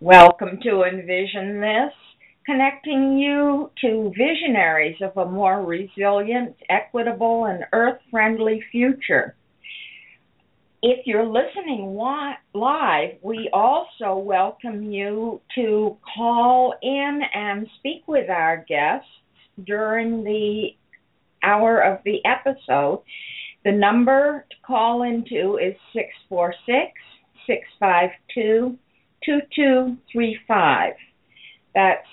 Welcome to Envision This, connecting you to visionaries of a more resilient, equitable, and earth-friendly future. If you're listening live, we also welcome you to call in and speak with our guests during the hour of the episode. The number to call into is 646-652-2235. That's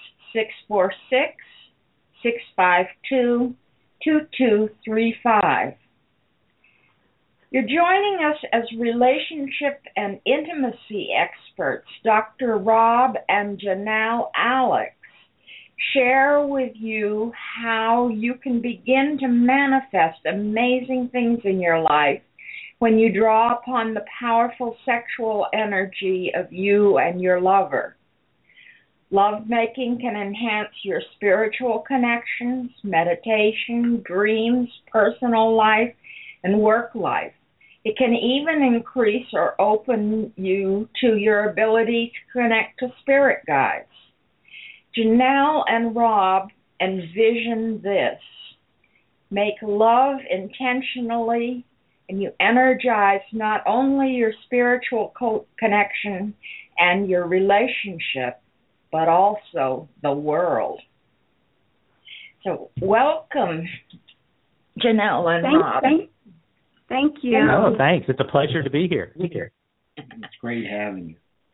646-652-2235. You're joining us as relationship and intimacy experts, Dr. Rob and Janelle Alex, share with you how you can begin to manifest amazing things in your life when you draw upon the powerful sexual energy of you and your lover. Lovemaking can enhance your spiritual connections, meditation, dreams, personal life, and work life. It can even increase or open you to your ability to connect to spirit guides. Janelle and Rob envision this. Make love intentionally, and you energize not only your spiritual connection and your relationship, but also the world. So welcome, Janelle and Rob. Thank you. Oh, thanks. It's a pleasure to be here. It's great having you.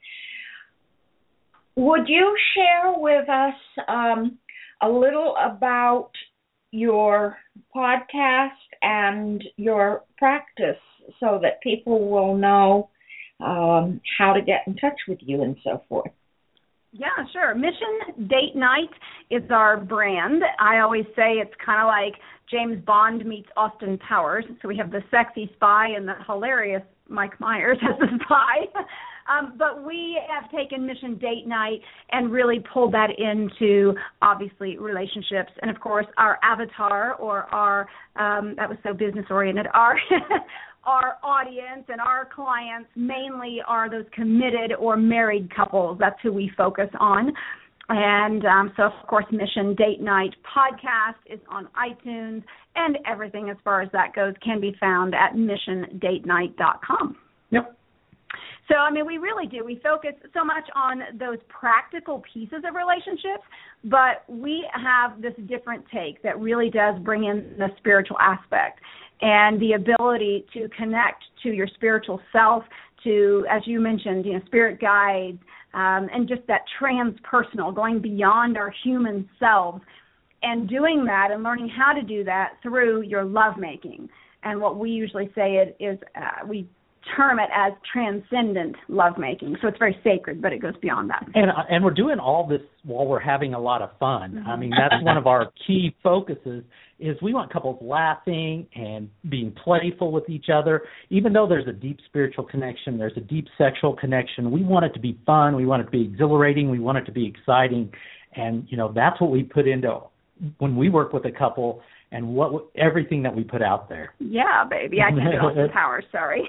Would you share with us a little about your podcast and your practice so that people will know how to get in touch with you and so forth? Yeah, sure. Mission Date Night is our brand. I always say it's kind of like James Bond meets Austin Powers. So we have the sexy spy and the hilarious Mike Myers as the spy. But we have taken Mission Date Night and really pulled that into, obviously, relationships. And, of course, our avatar or our, that was so business-oriented, our our audience and our clients mainly are those committed or married couples. That's who we focus on. And so, of course, Mission Date Night podcast is on iTunes, and everything as far as that goes can be found at missiondatenight.com. Yep. So, I mean, we really do. We focus so much on those practical pieces of relationships, but we have this different take that really does bring in the spiritual aspect and the ability to connect to your spiritual self, to, as you mentioned, spirit guides, and just that transpersonal, going beyond our human selves, and doing that and learning how to do that through your lovemaking. And what we usually say is we term it as transcendent lovemaking. So it's very sacred, but it goes beyond that. And we're doing all this while we're having a lot of fun. Mm-hmm. I mean, that's one of our key focuses is we want couples laughing and being playful with each other. Even though there's a deep spiritual connection, there's a deep sexual connection, we want it to be fun, we want it to be exhilarating, we want it to be exciting. And, that's what we put into when we work with a couple and everything that we put out there. Yeah, baby. I can't get off the power, sorry.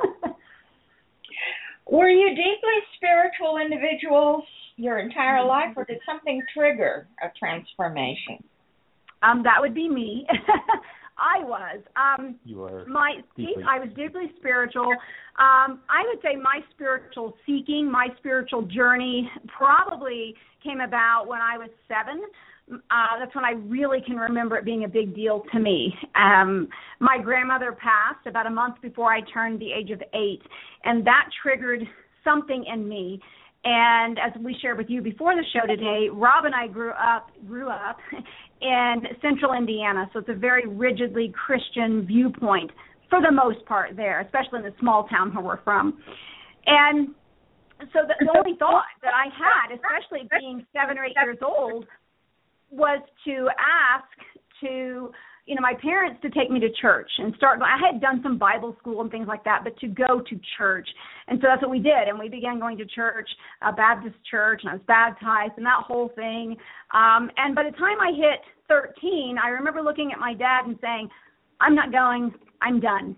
Were you deeply spiritual individuals your entire life, or did something trigger a transformation? That would be me. I was. You were. I was deeply spiritual. I would say my spiritual seeking, my spiritual journey probably came about when I was 7. That's when I really can remember it being a big deal to me. My grandmother passed about a month before I turned the age of 8, and that triggered something in me. And as we shared with you before the show today, Rob and I grew up in central Indiana, so it's a very rigidly Christian viewpoint for the most part there, especially in the small town where we're from. And so the only thought that I had, especially being 7 or 8 years old, was to ask my parents to take me to church and start. I had done some Bible school and things like that, but to go to church. And so that's what we did. And we began going to church, a Baptist church, and I was baptized and that whole thing. And by the time I hit 13, I remember looking at my dad and saying, I'm not going, I'm done.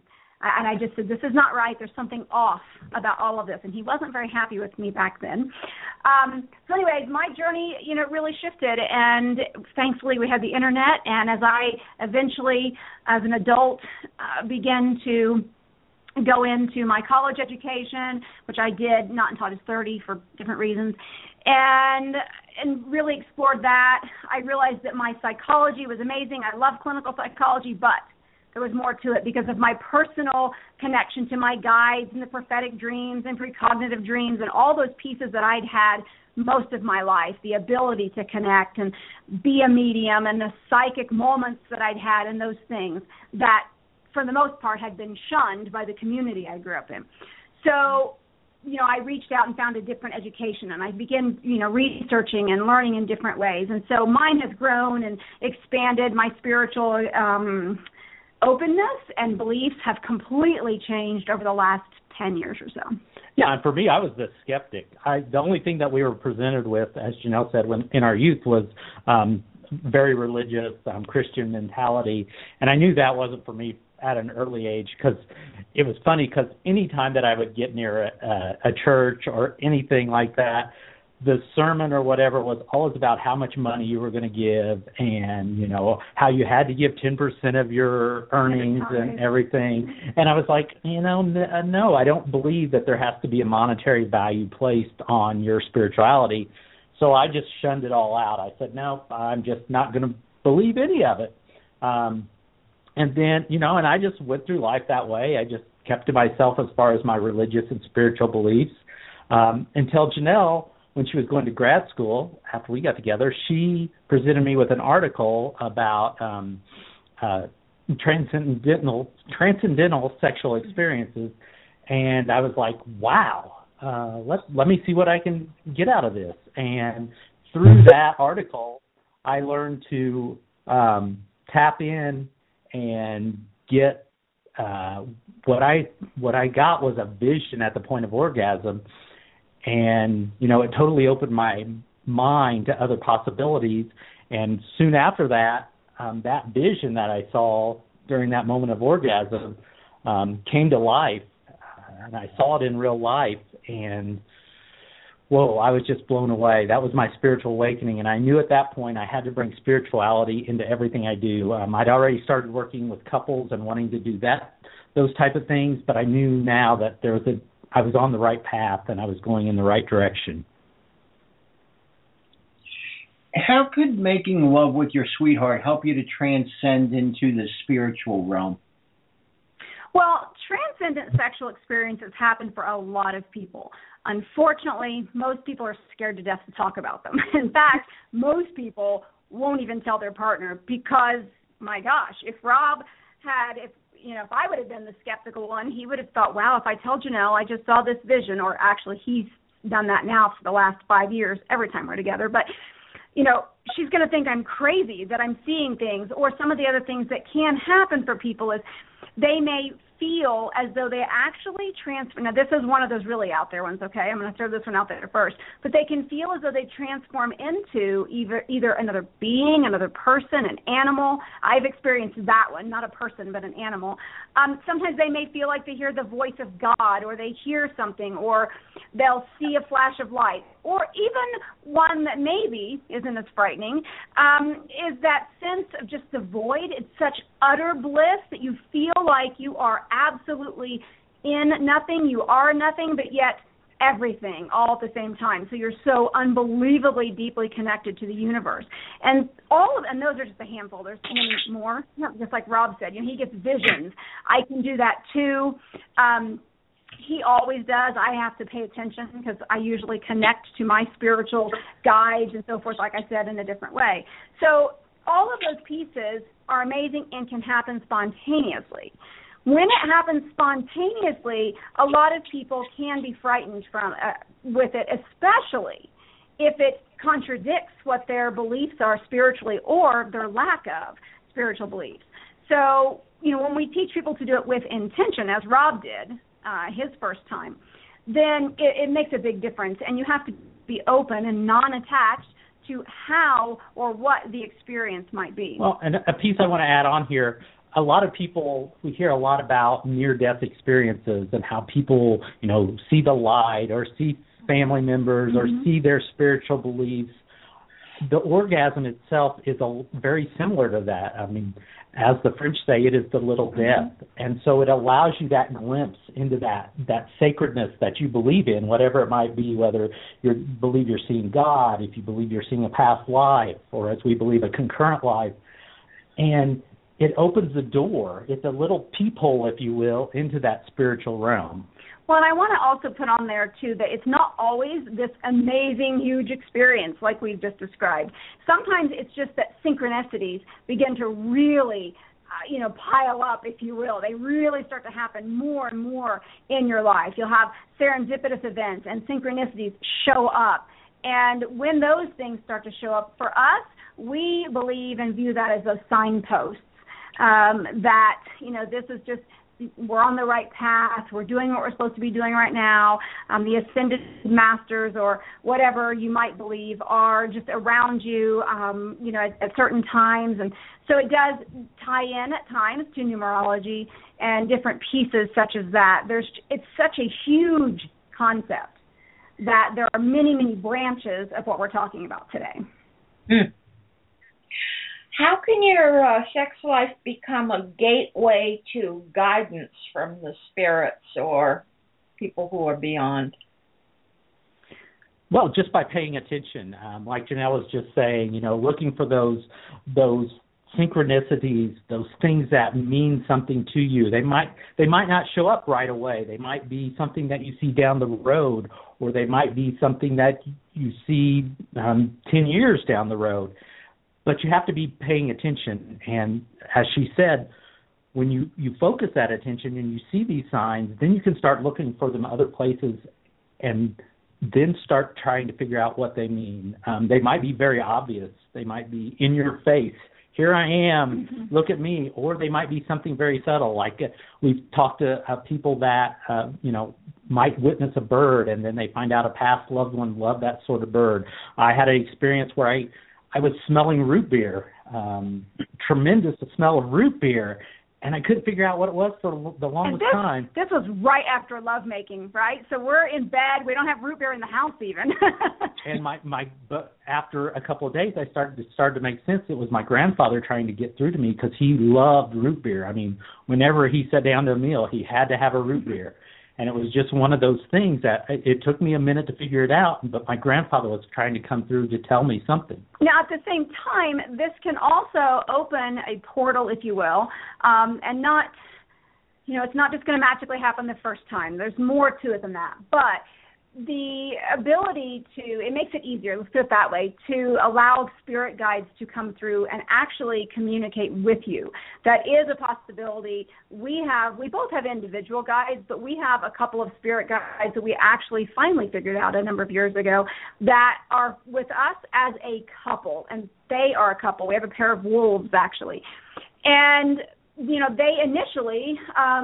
And I just said, this is not right. There's something off about all of this. And he wasn't very happy with me back then. So anyways, my journey, really shifted. And thankfully we had the internet. And as I eventually, as an adult, began to go into my college education, which I did not until I was 30 for different reasons, and really explored that. I realized that my psychology was amazing. I love clinical psychology, but there was more to it because of my personal connection to my guides and the prophetic dreams and precognitive dreams and all those pieces that I'd had most of my life, the ability to connect and be a medium and the psychic moments that I'd had and those things that for the most part had been shunned by the community I grew up in. So, I reached out and found a different education, and I began, researching and learning in different ways. And so mine has grown and expanded. My spiritual openness and beliefs have completely changed over the last 10 years or so. Yeah, and for me, I was the skeptic. The only thing that we were presented with, as Janelle said, in our youth was very religious, Christian mentality, and I knew that wasn't for me at an early age, because it was funny, because any time that I would get near a church or anything like that, the sermon or whatever was always about how much money you were going to give and, how you had to give 10% of your earnings and everything. And I was like, no, I don't believe that there has to be a monetary value placed on your spirituality. So I just shunned it all out. I said, no, I'm just not going to believe any of it. And then, and I just went through life that way. I just kept to myself as far as my religious and spiritual beliefs until Janelle, when she was going to grad school, after we got together, she presented me with an article about transcendental sexual experiences. And I was like, wow, let me see what I can get out of this. And through that article, I learned to tap in and get what I got was a vision at the point of orgasm, and it totally opened my mind to other possibilities. And soon after that, that vision that I saw during that moment of orgasm came to life, and I saw it in real life, and whoa, I was just blown away. That was my spiritual awakening, and I knew at that point I had to bring spirituality into everything I do. I'd already started working with couples and wanting to do those type of things, but I knew now that I was on the right path and I was going in the right direction. How could making love with your sweetheart help you to transcend into the spiritual realm? Well, transcendent sexual experiences happen for a lot of people. Unfortunately, most people are scared to death to talk about them. In fact, most people won't even tell their partner because, my gosh, if I would have been the skeptical one, he would have thought, wow, if I tell Janelle I just saw this vision, or actually he's done that now for the last 5 years every time we're together, but she's going to think I'm crazy that I'm seeing things. Or some of the other things that can happen for people is they may feel as though they actually transfer. Now, this is one of those really out there ones, okay? I'm going to throw this one out there first. But they can feel as though they transform into either another being, another person, an animal. I've experienced that one, not a person, but an animal. Sometimes they may feel like they hear the voice of God, or they hear something, or they'll see a flash of light. Or even one that maybe isn't as frightening is that sense of just the void. It's such utter bliss that you feel like you are absolutely in nothing, you are nothing, but yet everything all at the same time. So you're so unbelievably deeply connected to the universe. And those are just a handful. There's many more. Just like Rob said, he gets visions. I can do that too. He always does. I have to pay attention because I usually connect to my spiritual guides and so forth, like I said, in a different way. So all of those pieces are amazing and can happen spontaneously. When it happens spontaneously, a lot of people can be frightened with it, especially if it contradicts what their beliefs are spiritually or their lack of spiritual beliefs. So, when we teach people to do it with intention, as Rob did his first time, then it makes a big difference. And you have to be open and non-attached to how or what the experience might be. Well, and a piece I want to add on here, a lot of people, we hear a lot about near-death experiences and how people, see the light or see family members or see their spiritual beliefs. The orgasm itself is very similar to that. I mean, as the French say, it is the little death. And so it allows you that glimpse into that sacredness that you believe in, whatever it might be, whether you believe you're seeing God, if you believe you're seeing a past life, or as we believe, a concurrent life. And it opens the door. It's a little peephole, if you will, into that spiritual realm. Well, and I want to also put on there, too, that it's not always this amazing, huge experience like we've just described. Sometimes it's just that synchronicities begin to really, pile up, if you will. They really start to happen more and more in your life. You'll have serendipitous events and synchronicities show up. And when those things start to show up for us, we believe and view that as those signposts that, this is just, we're on the right path, we're doing what we're supposed to be doing right now. The ascended masters or whatever you might believe are just around you, at certain times. And so it does tie in at times to numerology and different pieces such as that. It's such a huge concept that there are many, many branches of what we're talking about today. How can your sex life become a gateway to guidance from the spirits or people who are beyond? Well, just by paying attention, like Janelle was just saying, looking for those synchronicities, those things that mean something to you. They might not show up right away. They might be something that you see down the road, or they might be something that you see 10 years down the road. But you have to be paying attention. And as she said, when you focus that attention and you see these signs, then you can start looking for them other places and then start trying to figure out what they mean. They might be very obvious. They might be in your face. Here I am, look at me. Or they might be something very subtle, like we've talked to people that, might witness a bird and then they find out a past loved one loved that sort of bird. I had an experience where I was smelling root beer, tremendous smell of root beer, and I couldn't figure out what it was for the longest time. This was right after lovemaking, right? So we're in bed. We don't have root beer in the house even. And but after a couple of days, I started to make sense. It was my grandfather trying to get through to me because he loved root beer. I mean, whenever he sat down to a meal, he had to have a root beer. And it was just one of those things that it took me a minute to figure it out, but my grandfather was trying to come through to tell me something. Now, at the same time, this can also open a portal, if you will, and not, it's not just going to magically happen the first time. There's more to it than that. But the ability it makes it easier, let's put it that way, to allow spirit guides to come through and actually communicate with you. That is a possibility. We both have individual guides, but we have a couple of spirit guides that we actually finally figured out a number of years ago that are with us as a couple, and they are a couple. We have a pair of wolves, actually. And they initially,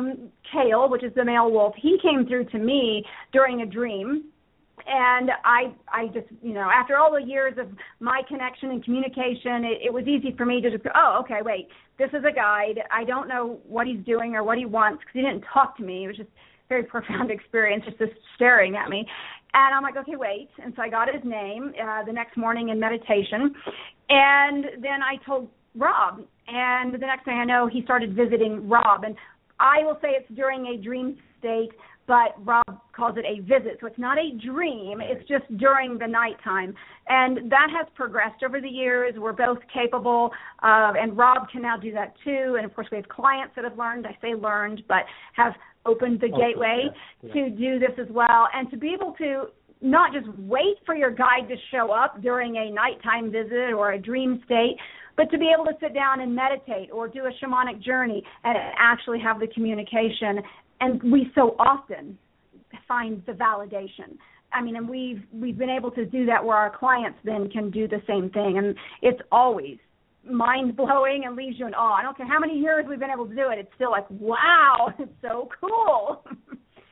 Kale, which is the male wolf, he came through to me during a dream. And I just, after all the years of my connection and communication, it was easy for me to just go, oh, okay, wait, this is a guide. I don't know what he's doing or what he wants because he didn't talk to me. It was just a very profound experience, just this staring at me. And I'm like, okay, wait. And so I got his name the next morning in meditation. And then I told Rob, and the next thing I know, he started visiting Rob. And I will say it's during a dream state, but Rob calls it a visit. So it's not a dream. It's just during the nighttime. And that has progressed over the years. We're both capable, and Rob can now do that too. And, of course, we have clients that have learned, I say learned, but have opened the gateway to do this as well. And to be able to not just wait for your guide to show up during a nighttime visit or a dream state, but to be able to sit down and meditate or do a shamanic journey and actually have the communication. And we so often find the validation. I mean, and we've been able to do that where our clients then can do the same thing. And it's always mind-blowing and leaves you in awe. I don't care how many years we've been able to do it. It's still like, wow, it's so cool.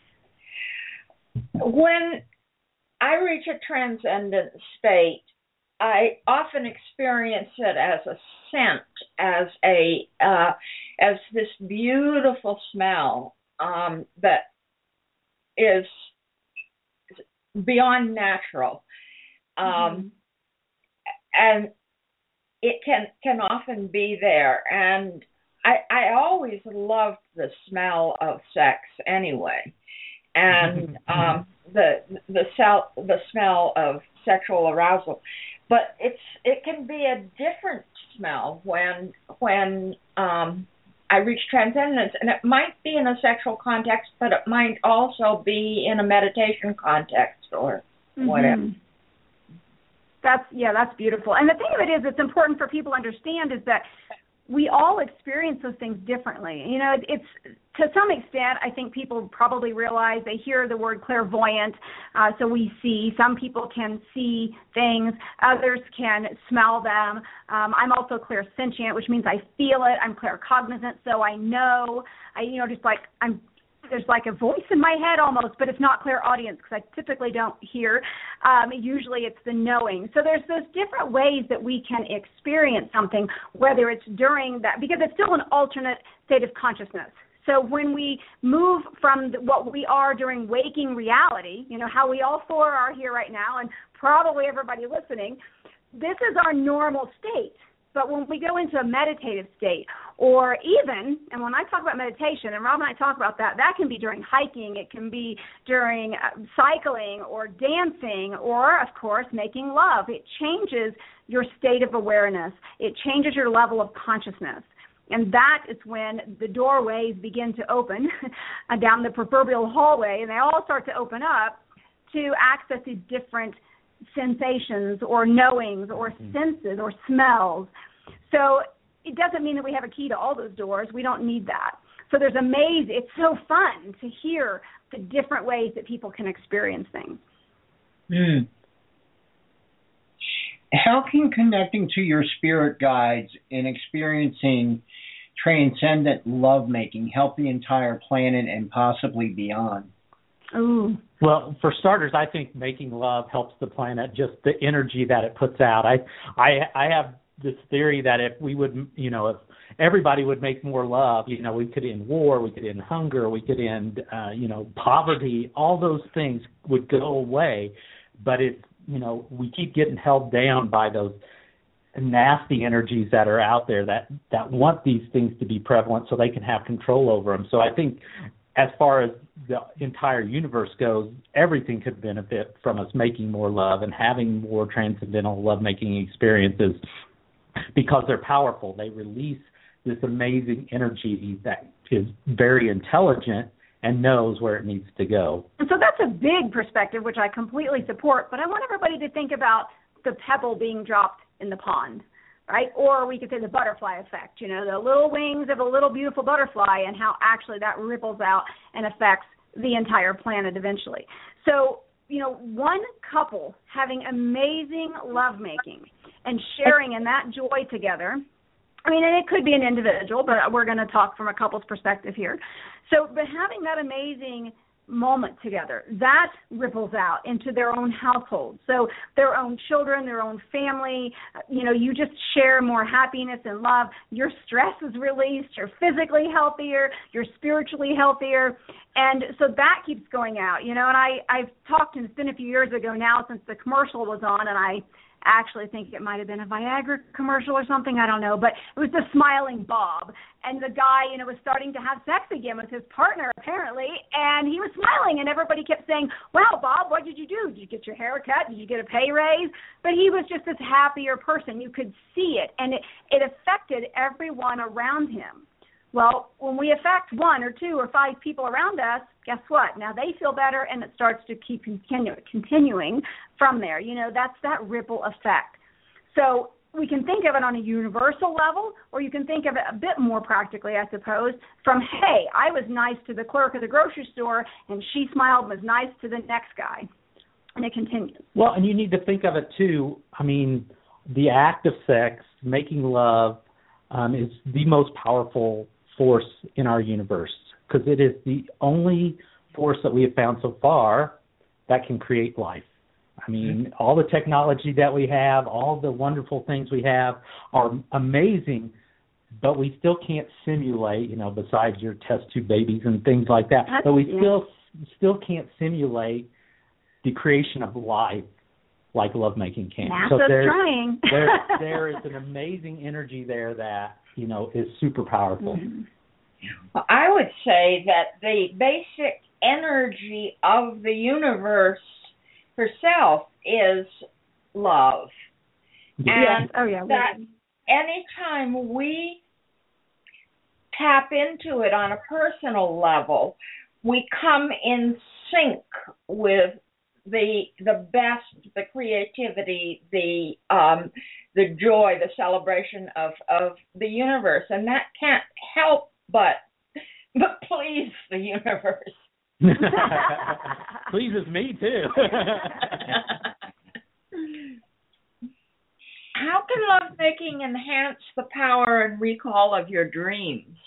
When I reach a transcendent state, I often experience it as a scent, as this beautiful smell that is beyond natural, and it can often be there. And I always loved the smell of sex anyway, and the smell of sexual arousal. But it can be a different smell when I reach transcendence, and it might be in a sexual context, but it might also be in a meditation context or whatever. That's beautiful. And the thing of it is, it's important for people to understand is that we all experience those things differently. You know, it's to some extent, I think people probably realize, they hear the word clairvoyant, so we see. Some people can see things, others can smell them. I'm also clairsentient, which means I feel it. I'm claircognizant, so I know. There's like a voice in my head almost, but it's not clairaudience because I typically don't hear. Usually it's the knowing. So there's those different ways that we can experience something, whether it's during that, because it's still an alternate state of consciousness. So when we move from what we are during waking reality, you know, how we all four are here right now, and probably everybody listening, this is our normal state. But when we go into a meditative state, or even, and when I talk about meditation, and Rob and I talk about that, that can be during hiking, it can be during cycling or dancing, or, of course, making love. It changes your state of awareness. It changes your level of consciousness. And that is when the doorways begin to open down the proverbial hallway, and they all start to open up to access these different sensations or knowings or senses or smells. So it doesn't mean that we have a key to all those doors. We don't need that. So it's so fun to hear the different ways that people can experience things. How can connecting to your spirit guides and experiencing transcendent lovemaking help the entire planet and possibly beyond? Ooh. Well, for starters, I think making love helps the planet, just the energy that it puts out. I have this theory that if we would, if everybody would make more love, we could end war, we could end hunger, we could end, poverty, all those things would go away. But we keep getting held down by those nasty energies that are out there that want these things to be prevalent so they can have control over them. So I think as far as the entire universe goes, everything could benefit from us making more love and having more transcendental lovemaking experiences because they're powerful. They release this amazing energy that is very intelligent and knows where it needs to go. And so that's a big perspective, which I completely support, but I want everybody to think about the pebble being dropped in the pond, right? Or we could say the butterfly effect, the little wings of a little beautiful butterfly, and how actually that ripples out and affects the entire planet eventually. So, one couple having amazing lovemaking and sharing in that joy together. I mean, and it could be an individual, but we're going to talk from a couple's perspective here. So, but having that amazing moment together, that ripples out into their own household. So their own children, their own family, you just share more happiness and love. Your stress is released. You're physically healthier. You're spiritually healthier. And so that keeps going out, and I've talked, and it's been a few years ago now since the commercial was on, and I actually think it might have been a Viagra commercial or something, I don't know, but it was the Smiling Bob, and the guy, was starting to have sex again with his partner apparently, and he was smiling, and everybody kept saying, wow, Bob, what did you do? Did you get your hair cut? Did you get a pay raise? But he was just this happier person. You could see it, and it affected everyone around him. Well, when we affect 1 or 2 or 5 people around us, guess what? Now they feel better, and it starts to keep continuing from there. That's that ripple effect. So we can think of it on a universal level, or you can think of it a bit more practically, I suppose, from, hey, I was nice to the clerk at the grocery store, and she smiled and was nice to the next guy. And it continues. Well, and you need to think of it, too. I mean, the act of sex, making love, is the most powerful force in our universe, because it is the only force that we have found so far that can create life. I mean, all the technology that we have, all the wonderful things we have are amazing, but we still can't simulate, besides your test tube babies and things like that, but we still can't simulate the creation of life like lovemaking can. NASA's trying. there is an amazing energy there that, is super powerful. Mm-hmm. I would say that the basic energy of the universe herself is love. Yes. And that anytime we tap into it on a personal level, we come in sync with the best, the creativity, the joy, the celebration of the universe, and that can't help but please the universe. Pleases me too. How can lovemaking enhance the power and recall of your dreams?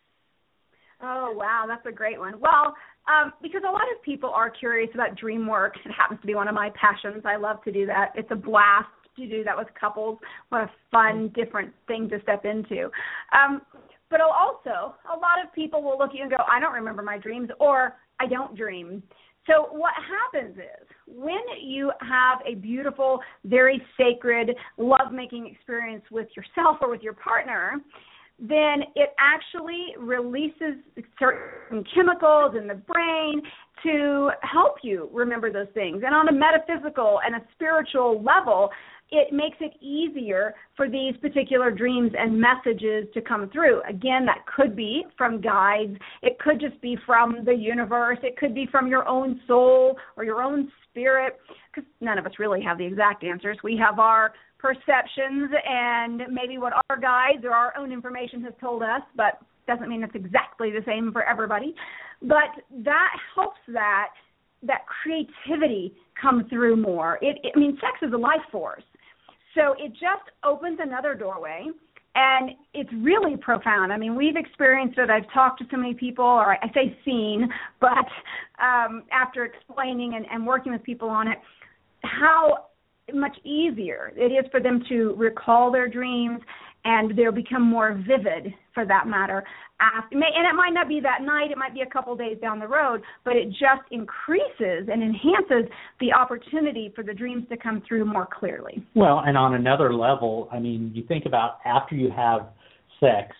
Oh, wow, that's a great one. Well, because a lot of people are curious about dream work. It happens to be one of my passions. I love to do that. It's a blast to do that with couples. What a fun, different thing to step into. But also, a lot of people will look at you and go, I don't remember my dreams, or I don't dream. So what happens is when you have a beautiful, very sacred lovemaking experience with yourself or with your partner, then it actually releases certain chemicals in the brain to help you remember those things. And on a metaphysical and a spiritual level, it makes it easier for these particular dreams and messages to come through. Again, that could be from guides. It could just be from the universe. It could be from your own soul or your own spirit, because none of us really have the exact answers. We have our perceptions and maybe what our guides or our own information has told us, but doesn't mean it's exactly the same for everybody. But that helps that creativity come through more. Sex is a life force. So it just opens another doorway, and it's really profound. I mean, we've experienced it. I've talked to so many people, or I say seen, but after explaining and working with people on it, how much easier it is for them to recall their dreams, and they'll become more vivid, for that matter. And it might not be that night, it might be a couple days down the road, but it just increases and enhances the opportunity for the dreams to come through more clearly. Well, and on another level, I mean, you think about after you have sex,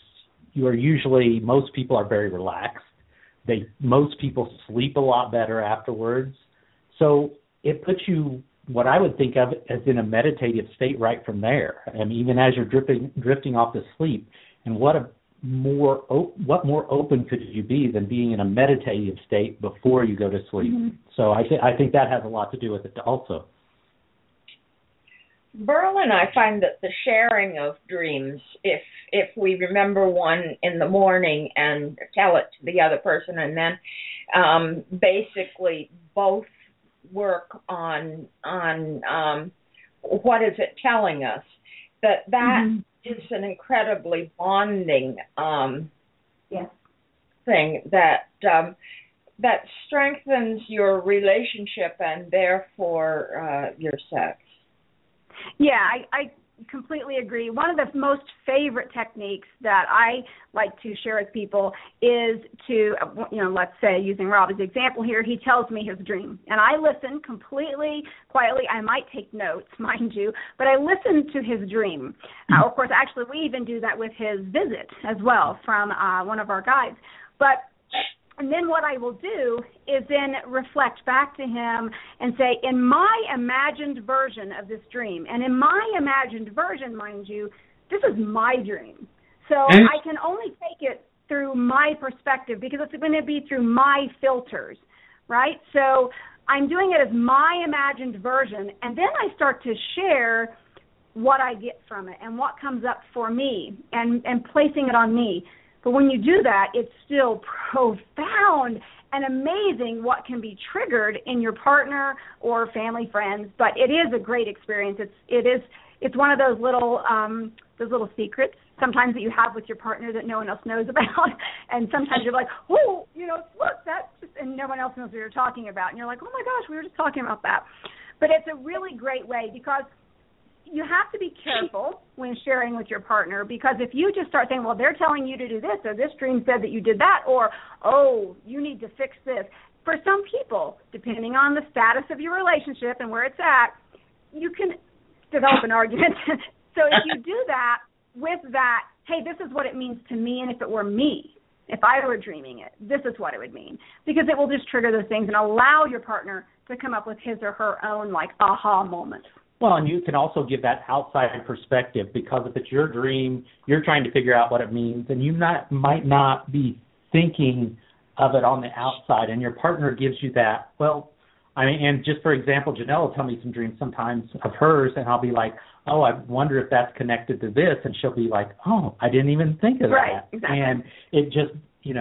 most people are very relaxed. Most people sleep a lot better afterwards. So it puts you, what I would think of as in a meditative state right from there. I mean, even as you're drifting off to sleep, and what more open could you be than being in a meditative state before you go to sleep? Mm-hmm. So I think that has a lot to do with it also. Berlin, I find that the sharing of dreams, if we remember one in the morning and tell it to the other person, and then basically both work on what is it telling us, that mm-hmm. is an incredibly bonding thing that strengthens your relationship and therefore your sex. Yeah, I completely agree. One of the most favorite techniques that I like to share with people is to, let's say, using Rob as an example here, he tells me his dream, and I listen completely quietly. I might take notes, mind you, but I listen to his dream. Of course, actually, we even do that with his visit as well from one of our guides. And then what I will do is then reflect back to him and say, in my imagined version of this dream, and in my imagined version, mind you, this is my dream. So I can only take it through my perspective because it's going to be through my filters, right? So I'm doing it as my imagined version, and then I start to share what I get from it and what comes up for me and placing it on me. But when you do that, it's still profound and amazing what can be triggered in your partner or family, friends. But it is a great experience. It's one of those little secrets sometimes that you have with your partner that no one else knows about. And sometimes you're like, look, that's just, and no one else knows what you're talking about. And you're like, oh my gosh, we were just talking about that. But it's a really great way because you have to be careful when sharing with your partner, because if you just start saying, well, they're telling you to do this, or this dream said that you did that, or, oh, you need to fix this. For some people, depending on the status of your relationship and where it's at, you can develop an argument. So if you do that with that, hey, this is what it means to me, and if it were me, if I were dreaming it, this is what it would mean. Because it will just trigger those things and allow your partner to come up with his or her own, like, aha moment. Well, and you can also give that outside perspective, because if it's your dream, you're trying to figure out what it means, and you might not be thinking of it on the outside, and your partner gives you that. Well, I mean, and just for example, Janelle will tell me some dreams sometimes of hers, and I'll be like, oh, I wonder if that's connected to this, and she'll be like, oh, I didn't even think of right, that. Exactly. And it just,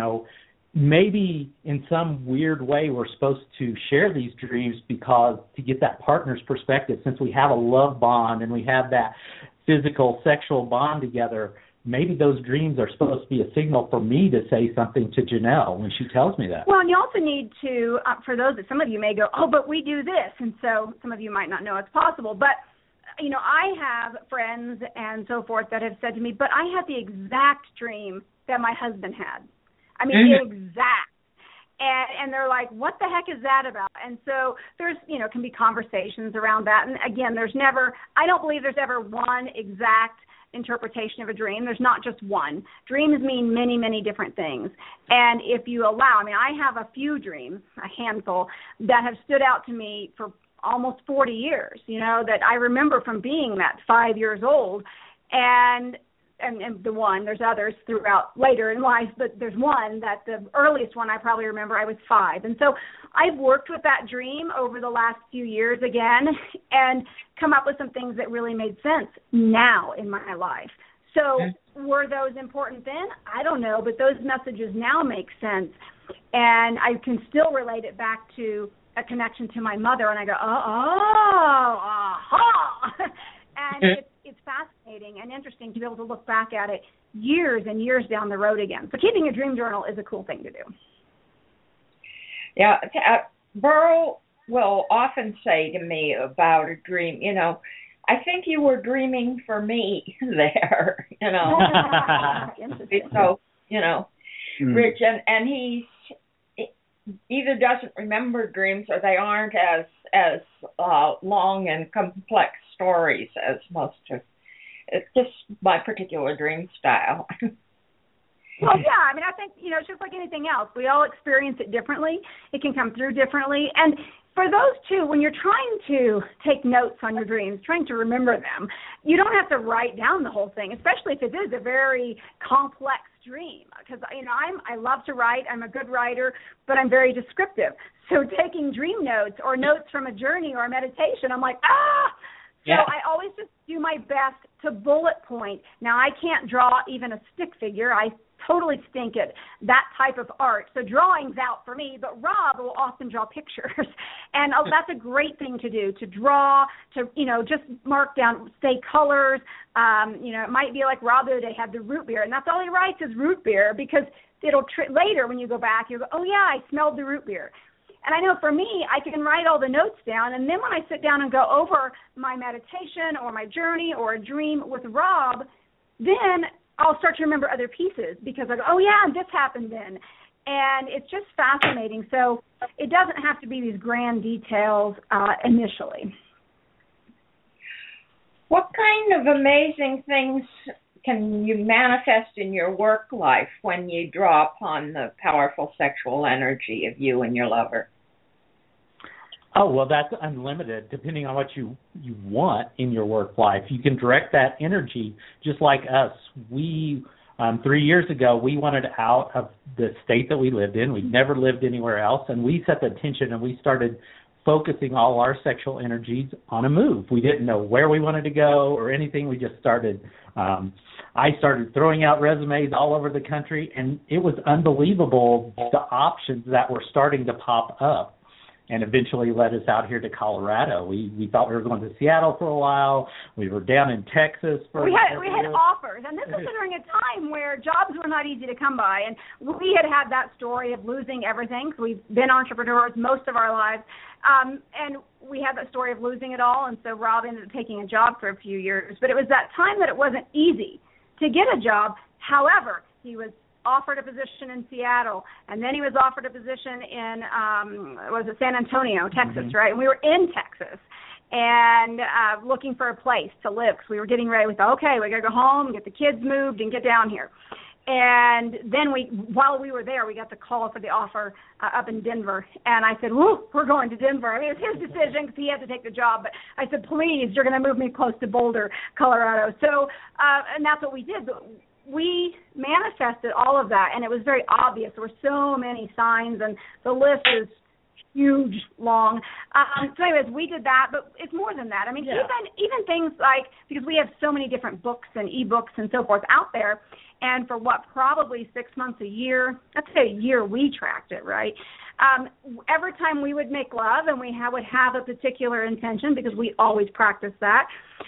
maybe in some weird way we're supposed to share these dreams because to get that partner's perspective, since we have a love bond and we have that physical, sexual bond together, maybe those dreams are supposed to be a signal for me to say something to Janelle when she tells me that. Well, and you also need to, for those that some of you may go, oh, but we do this, and so some of you might not know it's possible, but I have friends and so forth that have said to me, but I had the exact dream that my husband had. I mean, exact. And they're like, what the heck is that about? And so there's, can be conversations around that. And again, I don't believe there's ever one exact interpretation of a dream. There's not just one. Dreams mean many, many different things. And if you allow, I have a few dreams, a handful, that have stood out to me for almost 40 years, that I remember from being that 5 years old. And the one, there's others throughout later in life, but there's one that the earliest one I probably remember, I was 5. And so I've worked with that dream over the last few years again and come up with some things that really made sense now in my life. So were those important then? I don't know, but those messages now make sense. And I can still relate it back to a connection to my mother, and I go, aha. And it's fascinating and interesting to be able to look back at it years and years down the road again. So keeping a dream journal is a cool thing to do. Yeah, Burl will often say to me about a dream, I think you were dreaming for me there, So, Rich, and he either doesn't remember dreams or they aren't as long and complex stories as most of. It's just my particular dream style. Well, yeah, I think, it's just like anything else. We all experience it differently. It can come through differently. And for those two, when you're trying to take notes on your dreams, trying to remember them, you don't have to write down the whole thing, especially if it is a very complex dream. Because, I love to write. I'm a good writer, but I'm very descriptive. So taking dream notes or notes from a journey or a meditation, I'm like, So I always just do my best to bullet point. Now, I can't draw even a stick figure. I totally stink at that type of art. So drawing's out for me, but Rob will often draw pictures. And that's a great thing to do, to draw, to, just mark down, say colors. It might be like Rob the other day had the root beer, and that's all he writes is root beer because it'll later when you go back, you'll go, oh, yeah, I smelled the root beer. And I know for me, I can write all the notes down, and then when I sit down and go over my meditation or my journey or a dream with Rob, then I'll start to remember other pieces because I go, oh, yeah, this happened then. And it's just fascinating. So it doesn't have to be these grand details initially. What kind of amazing things can you manifest in your work life when you draw upon the powerful sexual energy of you and your lover? Oh, well, that's unlimited, depending on what you want in your work life. You can direct that energy just like us. We, 3 years ago, we wanted out of the state that we lived in. We'd never lived anywhere else, and we set the intention and we started focusing all our sexual energies on a move. We didn't know where we wanted to go or anything. We just started. I started throwing out resumes all over the country, and it was unbelievable the options that were starting to pop up. and eventually led us out here to Colorado. We thought we were going to Seattle for a while. We were down in Texas for we had offers, and this was during a time where jobs were not easy to come by, and we had that story of losing everything. So we've been entrepreneurs most of our lives, and we had that story of losing it all, and so Rob ended up taking a job for a few years. But it was that time that it wasn't easy to get a job. However, he was offered a position in Seattle, and then he was offered a position in San Antonio, Texas, right? And we were in Texas and looking for a place to live because we were getting ready. We thought, okay, we got to go home, get the kids moved, and get down here. And then while we were there, we got the call for the offer up in Denver. And I said, woo, we're going to Denver. I mean, it was his decision because he had to take the job. But I said, please, you're going to move me close to Boulder, Colorado. So, and that's what we did. But we manifested all of that, and it was very obvious. There were so many signs, and the list is huge, long. So anyways, we did that, but it's more than that. I mean, even things like, because we have so many different books and e-books and so forth out there, and for what, probably 6 months, a year, let's say a year, we tracked it, right? Every time we would make love, and we would have a particular intention, because we always practice that,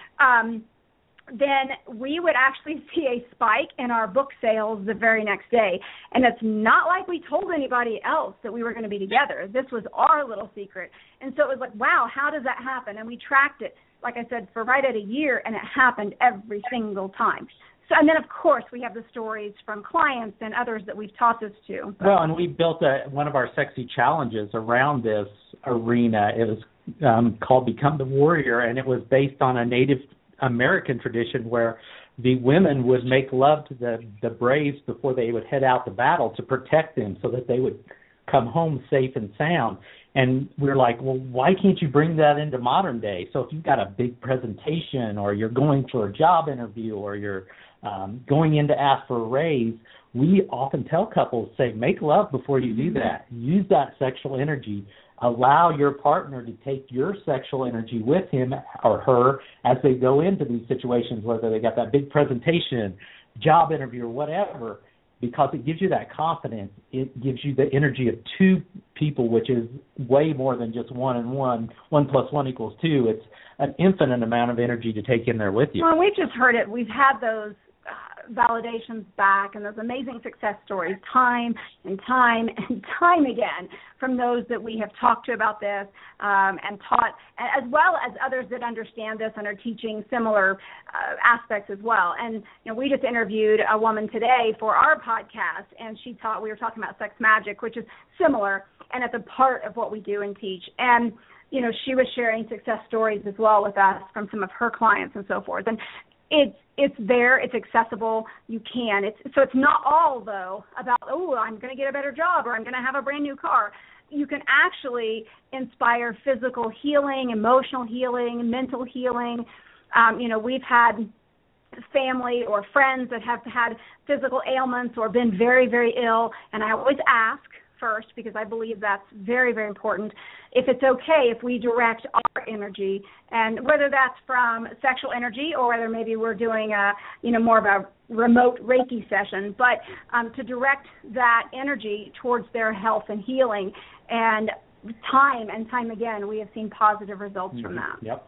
then we would actually see a spike in our book sales the very next day. And it's not like we told anybody else that we were going to be together. This was our little secret. And so it was like, wow, how does that happen? And we tracked it, like I said, for right at a year, and it happened every single time. So, and then, of course, we have the stories from clients and others that we've taught this to. Well, and we built one of our sexy challenges around this arena. It was called Become the Warrior, and it was based on a Native American tradition where the women would make love to the braves before they would head out to battle to protect them so that they would come home safe and sound. And we're like, well, why can't you bring that into modern day? So if you've got a big presentation, or you're going for a job interview, or you're going in to ask for a raise, we often tell couples, say, make love before you do that. Use that sexual energy. Allow your partner to take your sexual energy with him or her as they go into these situations, whether they got that big presentation, job interview, or whatever, because it gives you that confidence. It gives you the energy of two people, which is way more than just one and one. 1 + 1 = 2. It's an infinite amount of energy to take in there with you. Well, we've just heard it. We've had those validations back and those amazing success stories time and time and time again from those that we have talked to about this and taught, as well as others that understand this and are teaching similar aspects as well. And we just interviewed a woman today for our podcast, and we were talking about sex magic, which is similar, and it's a part of what we do and teach. And she was sharing success stories as well with us from some of her clients and so forth. And it's there, it's accessible, you can. So it's not all, though, about, I'm going to get a better job, or I'm going to have a brand new car. You can actually inspire physical healing, emotional healing, mental healing. We've had family or friends that have had physical ailments or been very, very ill, and I always ask first, because I believe that's very, very important, if it's okay if we direct our energy, and whether that's from sexual energy or whether maybe we're doing more of a remote Reiki session, but to direct that energy towards their health and healing. And time and time again, we have seen positive results from that. Yep.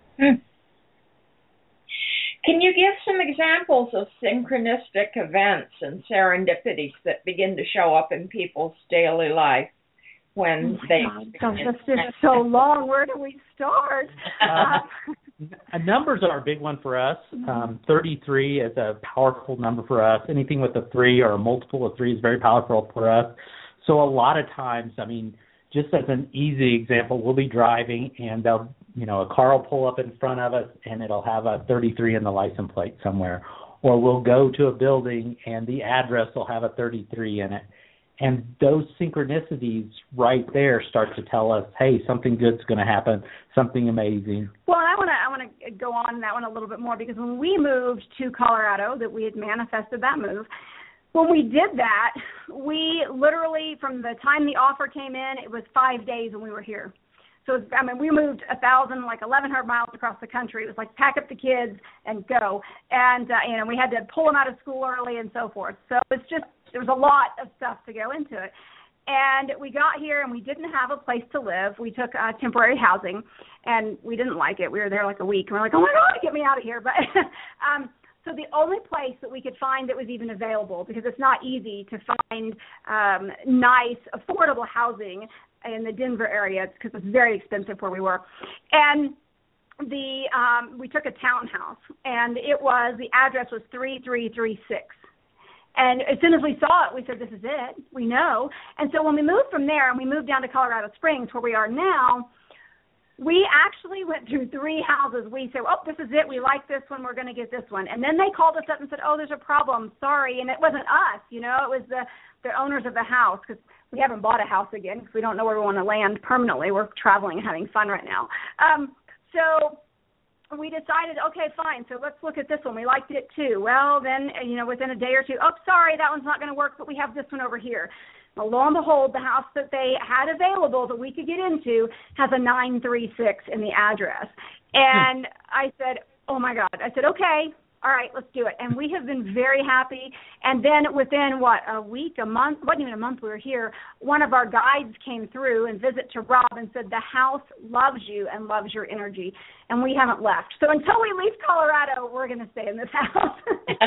Can you give some examples of synchronistic events and serendipities that begin to show up in people's daily life when this is so long. Where do we start? Numbers are a big one for us. 33 is a powerful number for us. Anything with a 3 or a multiple of 3 is very powerful for us. So a lot of times, just as an easy example, we'll be driving and a car will pull up in front of us and it'll have a 33 in the license plate somewhere. Or we'll go to a building and the address will have a 33 in it. And those synchronicities right there start to tell us, hey, something good's going to happen, something amazing. Well, I want to go on that one a little bit more, because when we moved to Colorado, that we had manifested that move, when we did that, we literally, from the time the offer came in, it was 5 days when we were here. So, we moved 1,100 miles across the country. It was like pack up the kids and go. And, we had to pull them out of school early and so forth. So it's just, there was a lot of stuff to go into it. And we got here, and we didn't have a place to live. We took temporary housing, and we didn't like it. We were there like a week, and we're like, oh, my God, get me out of here. But so the only place that we could find that was even available, because it's not easy to find nice, affordable housing in the Denver area, because it's very expensive where we were. And we took a townhouse, and the address was 3336. And as soon as we saw it, we said, this is it. We know. And so when we moved from there and we moved down to Colorado Springs, where we are now, we actually went through 3 houses. We said, oh, this is it. We like this one. We're going to get this one. And then they called us up and said, oh, there's a problem. Sorry. And it wasn't us, It was the owners of the house, because we haven't bought a house again because we don't know where we want to land permanently. We're traveling and having fun right now. So we decided, okay, fine, so let's look at this one. We liked it too. Well, then, within a day or two, oh, sorry, that one's not going to work, but we have this one over here. Well, lo and behold, the house that they had available that we could get into has a 936 in the address. And I said, oh, my God. I said, okay, all right, let's do it. And we have been very happy. And then within, a week, a month, wasn't even a month we were here, one of our guides came through and visited to Rob and said, the house loves you and loves your energy. And we haven't left. So until we leave Colorado, we're going to stay in this house.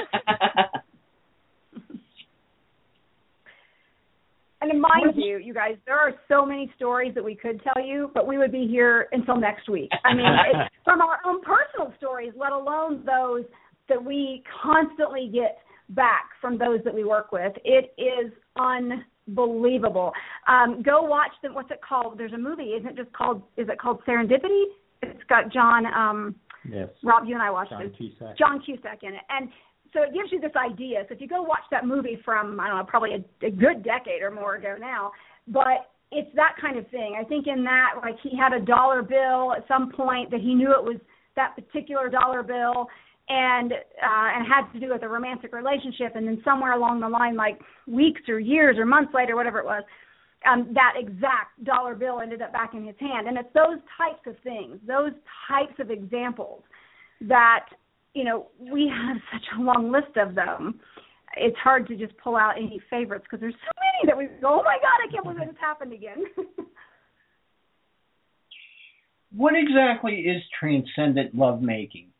And mind you, you guys, there are so many stories that we could tell you, but we would be here until next week. I mean, from our own personal stories, let alone those that we constantly get back from those that we work with. It is unbelievable. Go watch them. What's it called? There's a movie. Is it called Serendipity? It's got John, yes. Rob, you and I watched it. John Cusack in it. And so it gives you this idea. So if you go watch that movie from, I don't know, probably a good decade or more ago now, but it's that kind of thing. I think in that, like, he had a dollar bill at some point that he knew it was that particular dollar bill, and had to do with a romantic relationship, and then somewhere along the line, like weeks or years or months later, whatever it was, that exact dollar bill ended up back in his hand. And it's those types of things, those types of examples that, we have such a long list of them. It's hard to just pull out any favorites because there's so many that we go, oh, my God, I can't believe this happened again. What exactly is transcendent lovemaking?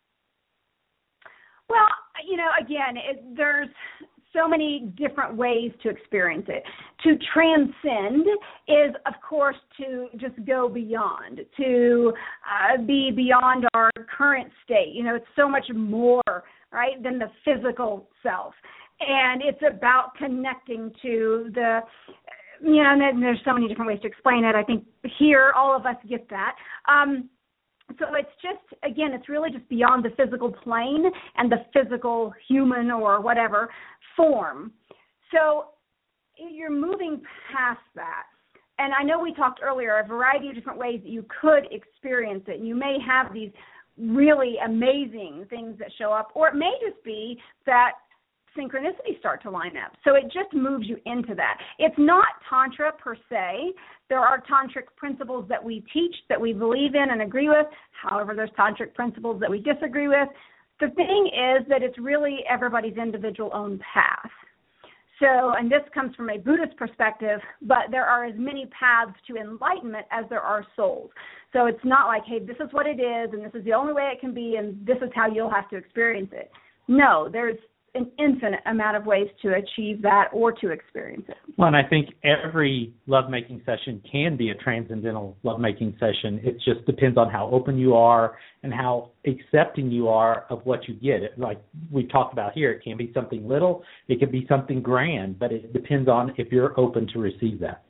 Well, again, there's so many different ways to experience it. To transcend is, of course, to just go beyond, to be beyond our current state. It's so much more, right, than the physical self. And it's about connecting to the, and there's so many different ways to explain it. I think here all of us get that. So it's just, again, it's really just beyond the physical plane and the physical human or whatever form. So you're moving past that. And I know we talked earlier, a variety of different ways that you could experience it. You may have these really amazing things that show up, or it may just be that synchronicities start to line up. So it just moves you into that. It's not Tantra per se. There are tantric principles that we teach, that we believe in and agree with. However, there's tantric principles that we disagree with. The thing is that it's really everybody's individual own path. So, and this comes from a Buddhist perspective, but there are as many paths to enlightenment as there are souls. So it's not like, hey, this is what it is, and this is the only way it can be, and this is how you'll have to experience it. No, there's an infinite amount of ways to achieve that or to experience it. Well, and I think every lovemaking session can be a transcendental lovemaking session. It just depends on how open you are and how accepting you are of what you get. Like we talked about here, it can be something little, it can be something grand, but it depends on if you're open to receive that.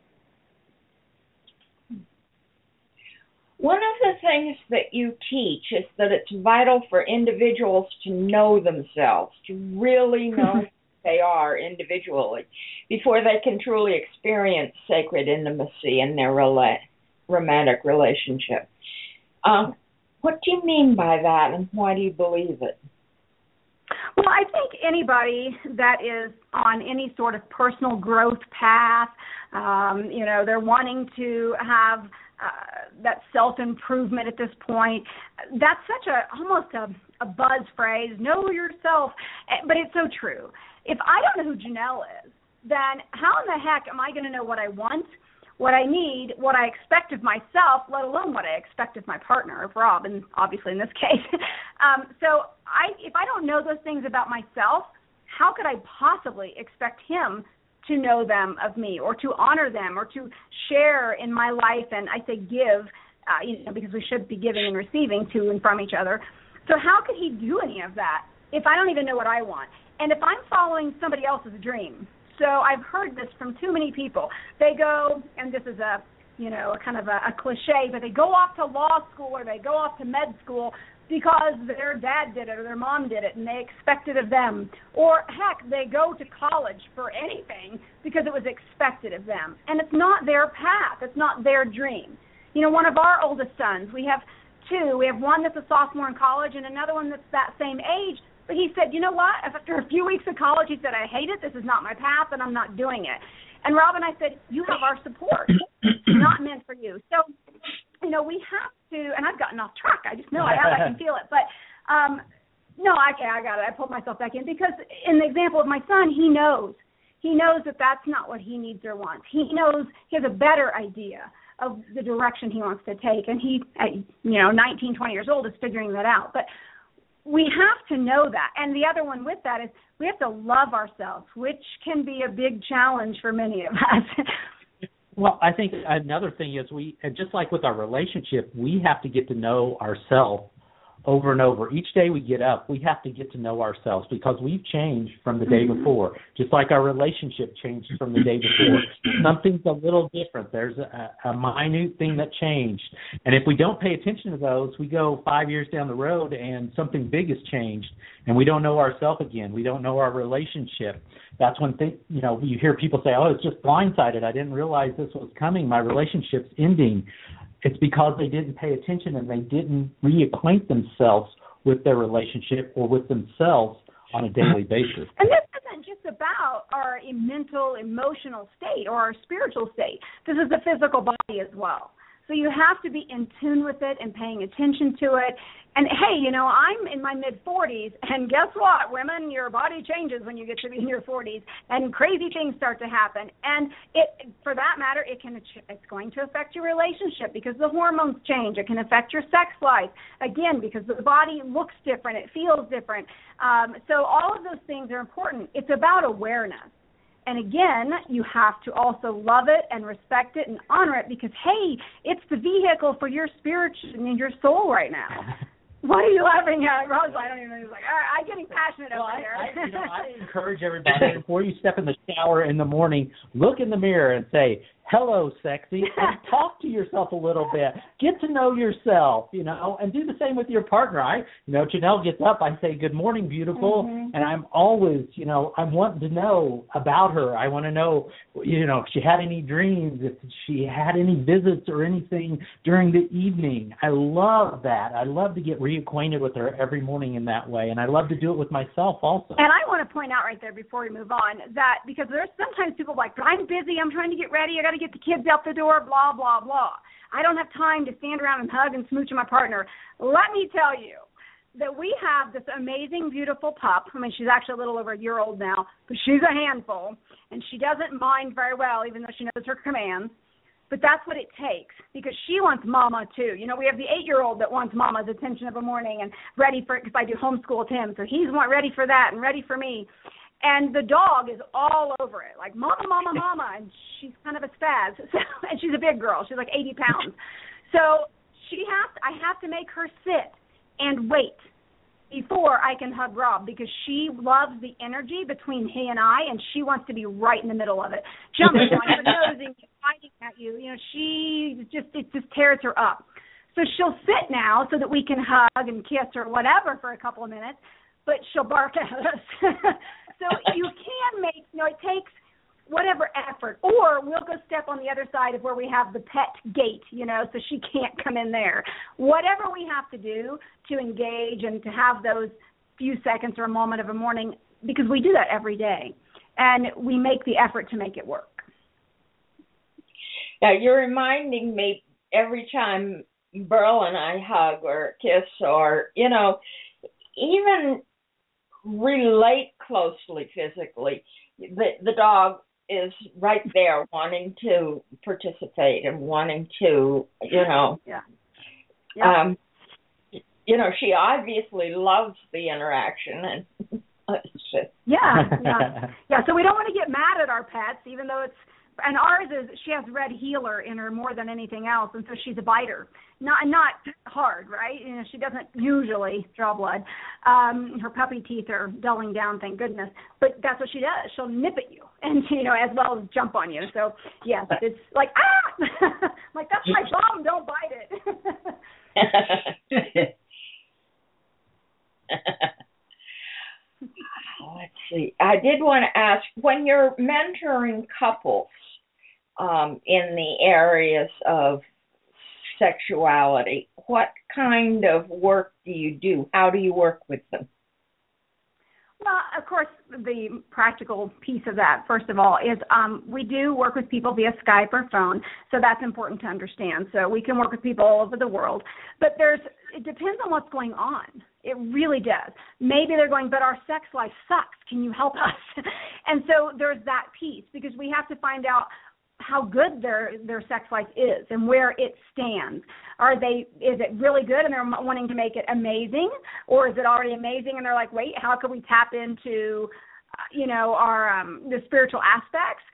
One of the things that you teach is that it's vital for individuals to know themselves, to really know who they are individually before they can truly experience sacred intimacy in their romantic relationship. What do you mean by that, and why do you believe it? Well, I think anybody that is on any sort of personal growth path, they're wanting to have that self-improvement at this point. That's such almost a buzz phrase, know yourself, but it's so true. If I don't know who Janelle is, then how in the heck am I going to know what I want, what I need, what I expect of myself, let alone what I expect of my partner, of Rob, and obviously in this case. So if I don't know those things about myself, how could I possibly expect him to know them of me, or to honor them, or to share in my life? And I say give, because we should be giving and receiving to and from each other. So how could he do any of that if I don't even know what I want? And if I'm following somebody else's dream, so I've heard this from too many people. They go, and this is a kind of a cliche, but they go off to law school or they go off to med school because their dad did it or their mom did it and they expect it of them. Or, heck, they go to college for anything because it was expected of them. And it's not their path. It's not their dream. One of our oldest sons, we have two. We have one that's a sophomore in college and another one that's that same age. But he said, you know what? After a few weeks of college, he said, I hate it. This is not my path, and I'm not doing it. And Rob and I said, you have our support. It's not meant for you. So, we have to, and I've gotten off track. I just know I can feel it. But, no, I got it. I pulled myself back in because in the example of my son, he knows. He knows that that's not what he needs or wants. He knows he has a better idea of the direction he wants to take. And he, at 19, 20 years old, is figuring that out. But we have to know that. And the other one with that is we have to love ourselves, which can be a big challenge for many of us. Well, I think another thing is just like with our relationship, we have to get to know ourselves over and over. Each day we get up, we have to get to know ourselves because we've changed from the day before, just like our relationship changed from the day before. Something's a little different. There's a minute thing that changed. And if we don't pay attention to those, we go 5 years down the road and something big has changed and we don't know ourselves again. We don't know our relationship. That's when you hear people say, oh, it's just blindsided. I didn't realize this was coming. My relationship's ending. It's because they didn't pay attention and they didn't reacquaint themselves with their relationship or with themselves on a daily basis. And this isn't just about our mental, emotional state or our spiritual state. This is the physical body as well. So you have to be in tune with it and paying attention to it. And, hey, I'm in my mid-40s, and guess what, women? Your body changes when you get to be in your 40s, and crazy things start to happen. And for that matter, it's going to affect your relationship because the hormones change. It can affect your sex life, again, because the body looks different. It feels different. So all of those things are important. It's about awareness. And again, you have to also love it and respect it and honor it because, hey, it's the vehicle for your spirit and your soul right now. What are you laughing at, Rose? I don't even know. He's like, all right, I'm getting passionate over here. I encourage everybody, before you step in the shower in the morning, look in the mirror and say, hello, sexy, and talk to yourself a little bit. Get to know yourself, and do the same with your partner. Janelle gets up, I say, good morning, beautiful, and I'm always, I'm wanting to know about her. I want to know, if she had any dreams, if she had any visits or anything during the evening. I love that. I love to get reacquainted with her every morning in that way, and I love to do it with myself also. And I want to point out right there before we move on that because there's sometimes people like, but I'm busy, I'm trying to get ready, I got to get the kids out the door, blah, blah, blah. I don't have time to stand around and hug and smooch my partner. Let me tell you that we have this amazing, beautiful pup. I mean, she's actually a little over a year old now, but she's a handful, and she doesn't mind very well, even though she knows her commands. But that's what it takes because she wants mama too. We have the 8-year-old that wants mama's attention of a morning and ready for it because I do homeschool with him. So he's ready for that and ready for me. And the dog is all over it, like, mama, mama, mama, and she's kind of a spaz. So, and she's a big girl. She's like 80 pounds. So I have to make her sit and wait before I can hug Rob because she loves the energy between he and I, and she wants to be right in the middle of it, jumping on your nose and fighting at you. It just tears her up. So she'll sit now so that we can hug and kiss or whatever for a couple of minutes, but she'll bark at us. So you can make, it takes whatever effort, or we'll go step on the other side of where we have the pet gate, so she can't come in there. Whatever we have to do to engage and to have those few seconds or a moment of a morning, because we do that every day, and we make the effort to make it work. Now, you're reminding me every time Burl and I hug or kiss or, even relate closely physically, the dog is right there wanting to participate and wanting to, she obviously loves the interaction and yeah. So we don't want to get mad at our pets, even though and ours is, she has red healer in her more than anything else, and so she's a biter. Not hard, right? She doesn't usually draw blood. Her puppy teeth are dulling down, thank goodness. But that's what she does. She'll nip at you, and as well as jump on you. So yes, it's like like that's my bum. Don't bite it. Let's see. I did want to ask, when you're mentoring couples in the areas of sexuality, what kind of work do you do? How do you work with them? Well, of course, the practical piece of that, first of all, is we do work with people via Skype or phone, so that's important to understand. So we can work with people all over the world, but it depends on what's going on. It really does. Maybe they're going, but our sex life sucks. Can you help us? And so there's that piece, because we have to find out how good their sex life is and where it stands. Is it really good and they're wanting to make it amazing, or is it already amazing and they're like, wait, how can we tap into our the spiritual aspects?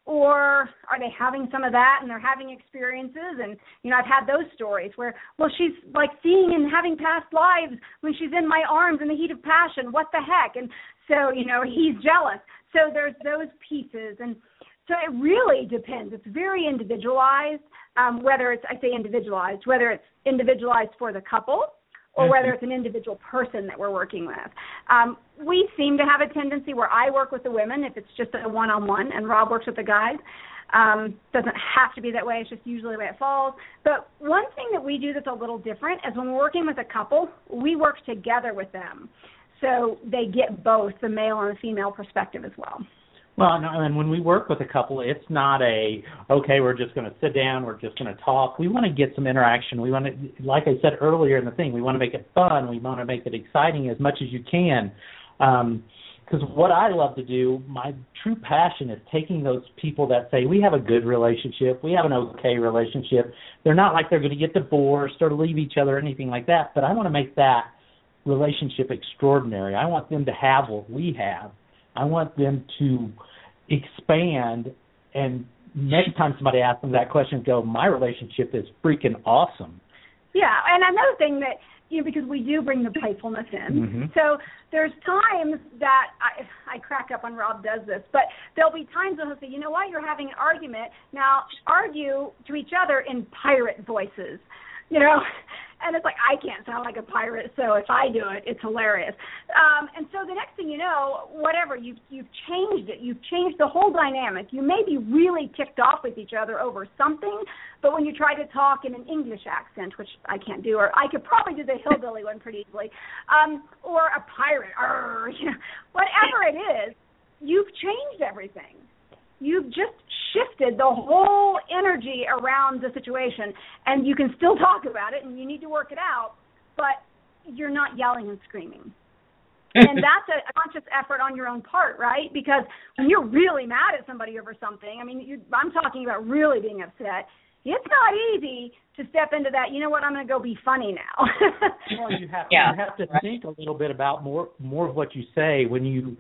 Or are they having some of that and they're having experiences? And, I've had those stories where, well, she's like seeing and having past lives when she's in my arms in the heat of passion. What the heck? And so, he's jealous. So there's those pieces. And so it really depends. It's very individualized, whether it's individualized for the couple or whether it's an individual person that we're working with. We seem to have a tendency where I work with the women if it's just a one-on-one, and Rob works with the guys. Doesn't have to be that way. It's just usually the way it falls. But one thing that we do that's a little different is when we're working with a couple, we work together with them. So they get both the male and the female perspective as well. Well, no, and when we work with a couple, it's not we're just going to sit down, we're just going to talk. We want to get some interaction. We want to, like I said earlier in the thing, we want to make it fun. We want to make it exciting as much as you can. Because what I love to do, my true passion is taking those people that say, we have a good relationship, we have an okay relationship. They're not like they're going to get divorced or leave each other or anything like that, but I want to make that relationship extraordinary. I want them to have what we have. I want them to expand, and next time somebody asks them that question, go, my relationship is freaking awesome. Yeah, and another thing that, because we do bring the playfulness in. So there's times that I crack up when Rob does this, but there'll be times when he'll say, you know what, you're having an argument. Now argue to each other in pirate voices, And it's like, I can't sound like a pirate, so if I do it, it's hilarious. And so the next thing you know, whatever, you've changed it. You've changed the whole dynamic. You may be really ticked off with each other over something, but when you try to talk in an English accent, which I can't do, or I could probably do the hillbilly one pretty easily, or a pirate, whatever it is, you've changed everything. You've just shifted the whole energy around the situation, and you can still talk about it, and you need to work it out, but you're not yelling and screaming. And that's a conscious effort on your own part, right? Because when you're really mad at somebody over something, I'm talking about really being upset, it's not easy to step into that, you know what, I'm going to go be funny now. Well, you have to think a little bit about more of what you say when you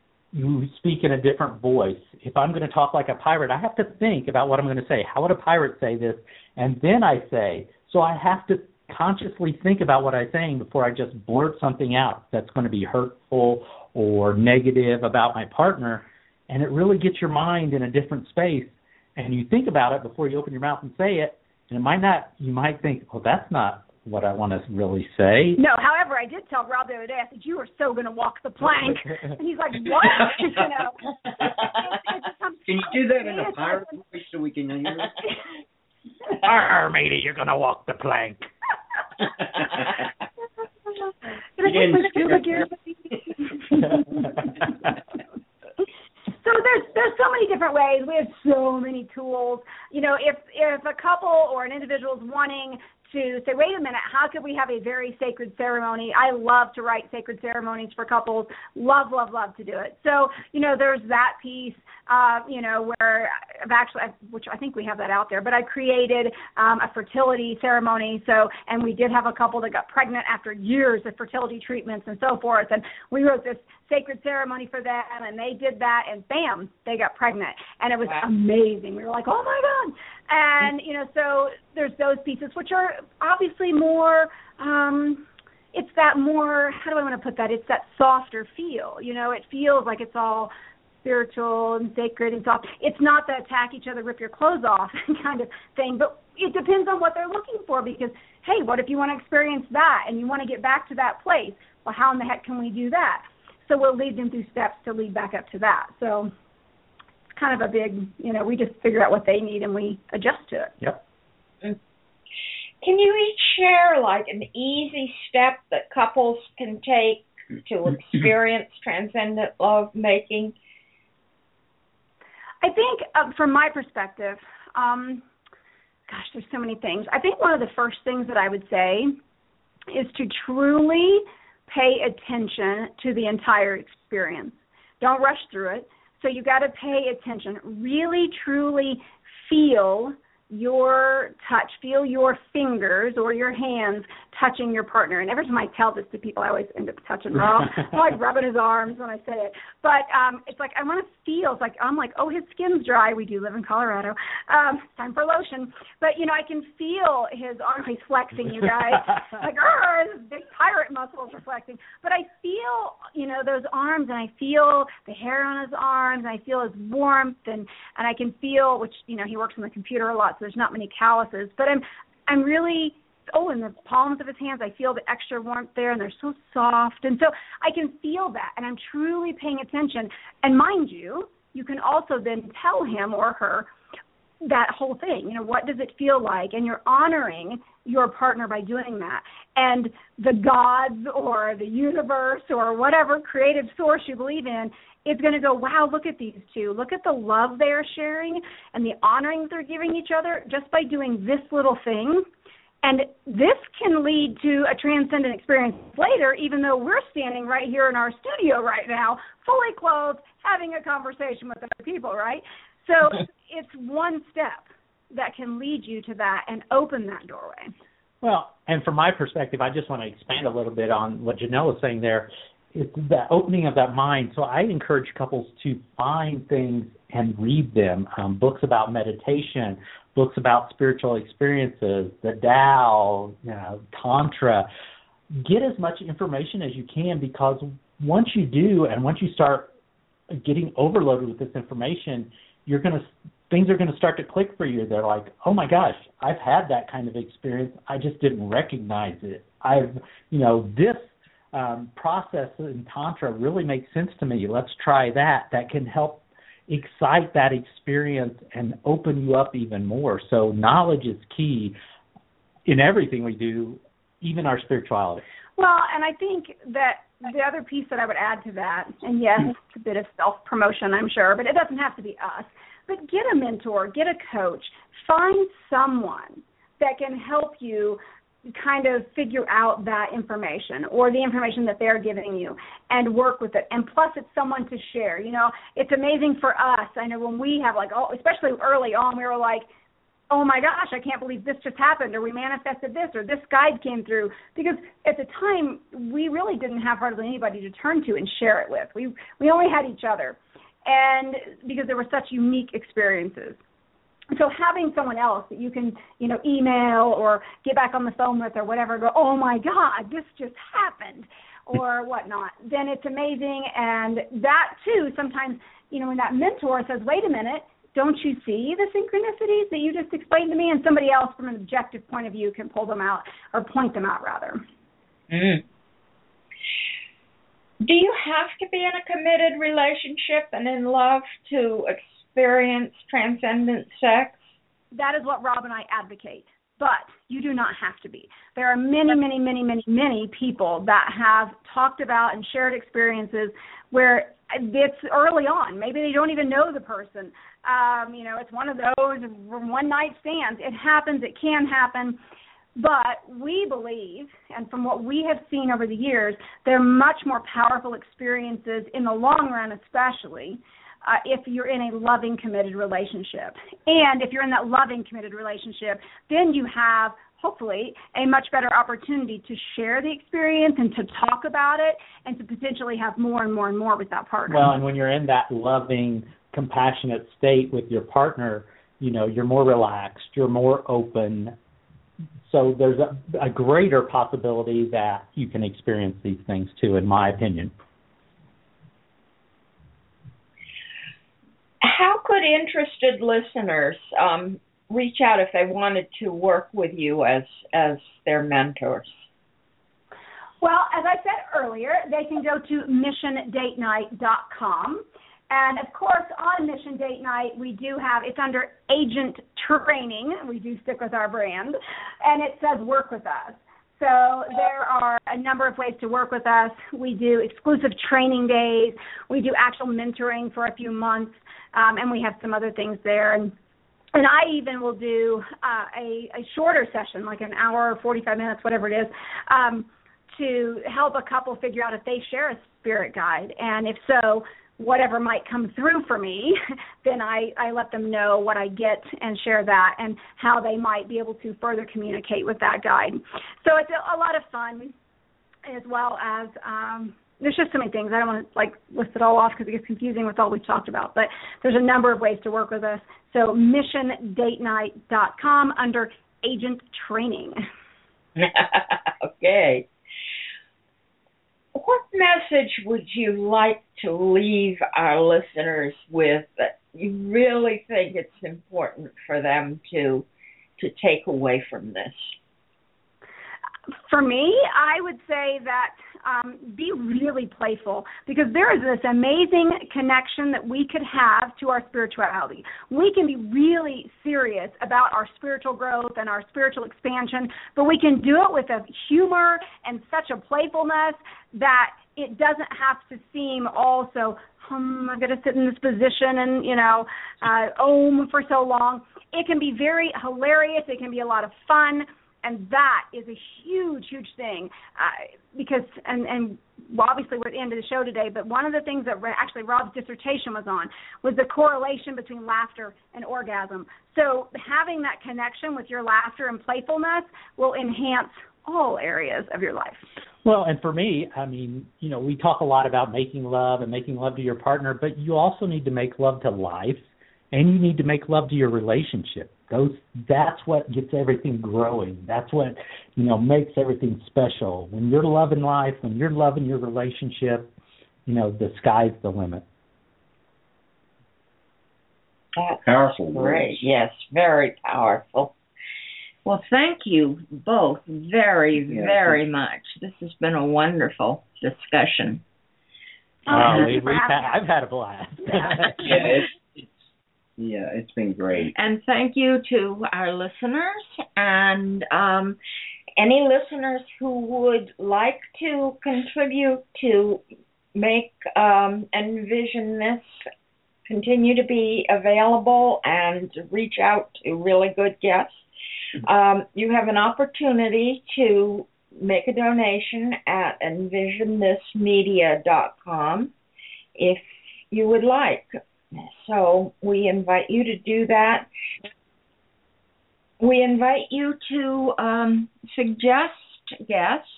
speak in a different voice. If I'm going to talk like a pirate, I have to think about what I'm going to say. How would a pirate say this? And then I say. So I have to consciously think about what I'm saying before I just blurt something out that's going to be hurtful or negative about my partner. And it really gets your mind in a different space. And you think about it before you open your mouth and say it. And you might think, well, that's not what I want to really say. No, however, I did tell Rob the other day, I said, you are so going to walk the plank. And he's like, what? Can you do that in a pirate voice so we can hear it? Arr, matey, you're going to walk the plank. So there's so many different ways. We have so many tools. If a couple or an individual is wanting to say, wait a minute, how could we have a very sacred ceremony? I love to write sacred ceremonies for couples. Love, love, love to do it. So, there's that piece, where I've actually, which I think we have that out there, but I created a fertility ceremony. So, and we did have a couple that got pregnant after years of fertility treatments and so forth. And we wrote this sacred ceremony for them, and they did that, and bam, they got pregnant. And it was amazing. We were like, oh my God. And, so there's those pieces, which are obviously more, it's that more, how do I want to put that? It's that softer feel. It feels like it's all spiritual and sacred and soft. It's not the attack each other, rip your clothes off kind of thing, but it depends on what they're looking for, because, hey, what if you want to experience that and you want to get back to that place? Well, how in the heck can we do that? So we'll lead them through steps to lead back up to that. So it's kind of a big, we just figure out what they need and we adjust to it. Yep. Can you each share like an easy step that couples can take to experience transcendent love making? I think from my perspective, there's so many things. I think one of the first things that I would say is to truly pay attention to the entire experience. Don't rush through it. So you got to pay attention. Really, truly feel your touch, feel your fingers or your hands touching your partner. And every time I tell this to people, I always end up touching Rob. I'm like rubbing his arms when I say it. But it's like I want to feel, it's like I'm like, oh, his skin's dry. We do live in Colorado. Time for lotion. But, I can feel his arm. He's flexing, you guys. Like, his big pirate muscles are flexing. But I feel, those arms, and I feel the hair on his arms, and I feel his warmth, and I can feel, which, he works on the computer a lot, so there's not many calluses. But I'm really, in the palms of his hands, I feel the extra warmth there, and they're so soft. And so I can feel that, and I'm truly paying attention. And mind you, you can also then tell him or her that whole thing. What does it feel like? And you're honoring your partner by doing that. And the gods or the universe or whatever creative source you believe in is going to go, wow, look at these two. Look at the love they're sharing and the honoring they're giving each other just by doing this little thing. And this can lead to a transcendent experience later, even though we're standing right here in our studio right now, fully clothed, having a conversation with other people, right? So it's one step that can lead you to that and open that doorway. Well, and from my perspective, I just want to expand a little bit on what Janelle was saying there. It's that opening of that mind. So I encourage couples to find things and read them, books about meditation, books about spiritual experiences, the Tao, Tantra. Get as much information as you can, because once you do, and once you start getting overloaded with this information, things are going to start to click for you. They're like, oh my gosh, I've had that kind of experience. I just didn't recognize it. This process in Tantra really makes sense to me. Let's try that. That can help excite that experience and open you up even more. So knowledge is key in everything we do, even our spirituality. Well, and I think that the other piece that I would add to that, and yes, it's a bit of self-promotion, I'm sure, but it doesn't have to be us, but get a mentor, get a coach, find someone that can help you kind of figure out that information or the information that they're giving you and work with it. And plus it's someone to share. It's amazing for us. I know when we have especially early on, we were like, oh my gosh, I can't believe this just happened, or we manifested this, or this guide came through. Because at the time, we really didn't have hardly anybody to turn to and share it with. We only had each other. And because there were such unique experiences. So having someone else that you can, email or get back on the phone with or whatever, go, oh my God, this just happened, or whatnot, then it's amazing. And that too, sometimes, when that mentor says, wait a minute, don't you see the synchronicities that you just explained to me? And somebody else from an objective point of view can pull them out, or point them out rather. Mm. Do you have to be in a committed relationship and in love to experience transcendent sex? That is what Rob and I advocate, but you do not have to be. There are many, many, many, many, many people that have talked about and shared experiences where it's early on. Maybe they don't even know the person. It's one of those one-night stands. It happens. It can happen. But we believe, and from what we have seen over the years, they're much more powerful experiences in the long run, especially if you're in a loving, committed relationship. And if you're in that loving, committed relationship, then you have, hopefully, a much better opportunity to share the experience and to talk about it and to potentially have more and more and more with that partner. Well, and when you're in that loving, compassionate state with your partner, you're more relaxed, you're more open. So there's a greater possibility that you can experience these things too, in my opinion. How could interested listeners reach out if they wanted to work with you as their mentors? Well, as I said earlier, they can go to missiondatenight.com. And, of course, on Mission Date Night, we do have, it's under Agent Training. We do stick with our brand. And it says work with us. So there are a number of ways to work with us. We do exclusive training days. We do actual mentoring for a few months. And we have some other things there. And I even will do a shorter session, like an hour or 45 minutes, whatever it is, to help a couple figure out if they share a spirit guide. And if so, whatever might come through for me, then I let them know what I get and share that and how they might be able to further communicate with that guide. So it's a lot of fun, as well as there's just so many things. I don't want to list it all off because it gets confusing with all we've talked about, but there's a number of ways to work with us. So missiondatenight.com under Agent Training. Okay. What message would you like to leave our listeners with that you really think it's important for them to take away from this? For me, I would say that be really playful, because there is this amazing connection that we could have to our spirituality. We can be really serious about our spiritual growth and our spiritual expansion, but we can do it with a humor and such a playfulness that it doesn't have to seem also, I'm going to sit in this position and, ohm for so long. It can be very hilarious. It can be a lot of fun. And that is a huge, huge thing because, and well, obviously we're at the end of the show today, but one of the things that actually Rob's dissertation was on was the correlation between laughter and orgasm. So having that connection with your laughter and playfulness will enhance all areas of your life. Well, and for me, we talk a lot about making love and making love to your partner, but you also need to make love to life, and you need to make love to your relationship. That's what gets everything growing. That's what, makes everything special. When you're loving life, when you're loving your relationship, the sky's the limit. That's powerful. Great. Yes, very powerful. Well, thank you both very, very much. This has been a wonderful discussion. I've had a blast. Yeah, it's been great. And thank you to our listeners and any listeners who would like to contribute to make Envision This continue to be available and reach out to really good guests. You have an opportunity to make a donation at envionthismedia.com if you would like. So we invite you to do that. We invite you to suggest guests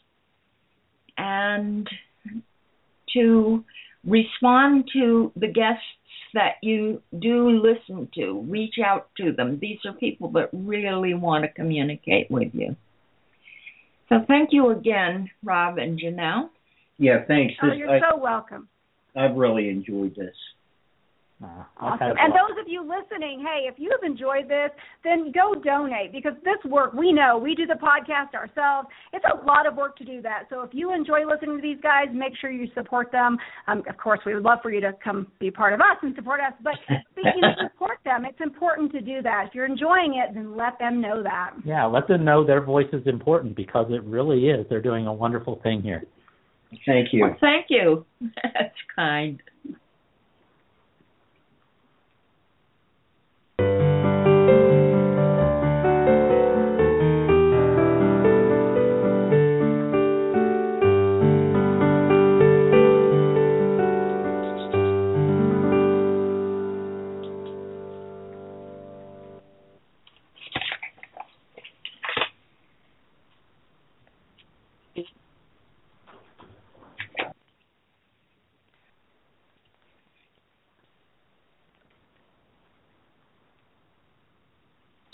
and to respond to the guests that you do listen to. Reach out to them. These are people that really want to communicate with you. So thank you again, Rob and Janelle. Yeah, thanks. You're so welcome. I've really enjoyed this. Awesome. And those of you listening, hey, if you have enjoyed this, then go donate, because this work, we know, we do the podcast ourselves. It's a lot of work to do that. So if you enjoy listening to these guys, make sure you support them. Of course, we would love for you to come be part of us and support us, but support them. It's important to do that. If you're enjoying it, then let them know that. Yeah, let them know their voice is important, because it really is. They're doing a wonderful thing here. Thank you. Well, thank you. That's kind.